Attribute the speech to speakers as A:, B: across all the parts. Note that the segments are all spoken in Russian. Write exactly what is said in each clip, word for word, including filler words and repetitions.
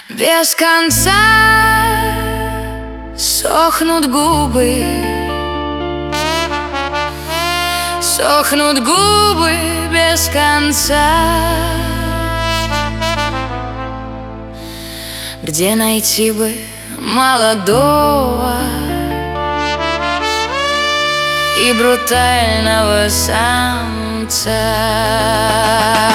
A: Без конца сохнут губы, сохнут губы без конца. Где найти бы молодого и брутального самца?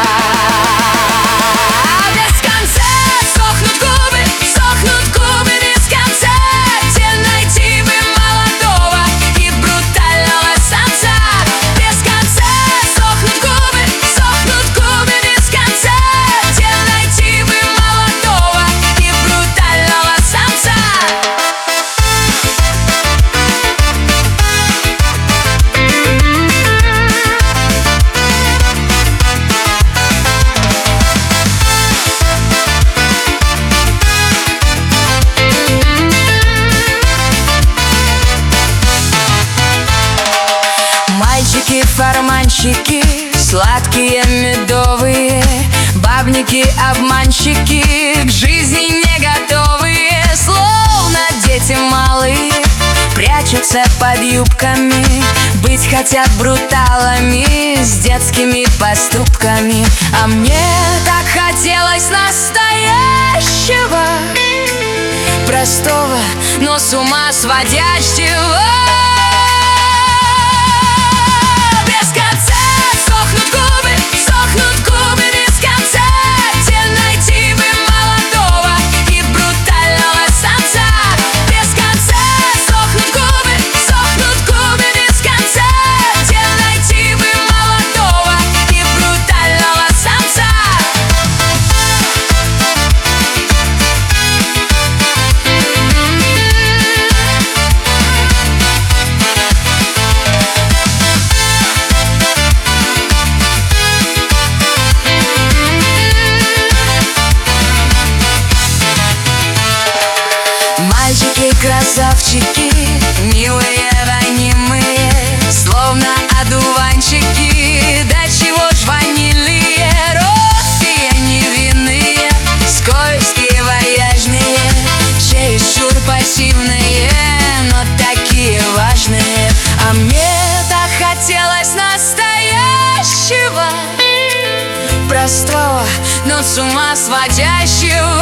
A: Мальчики-форманщики, сладкие медовые, бабники, обманщики, к жизни не готовые, словно дети малые, прячутся под юбками, быть хотят бруталами с детскими поступками. А мне так хотелось настоящего, простого, но с ума сводящего. Красавчики, милые, ранимые, словно одуванчики, да чего ж ванильные, розовые, невинные, скользкие, вальяжные, чересчур пассивные, но такие важные. А мне так хотелось настоящего, простого, но с ума сводящего.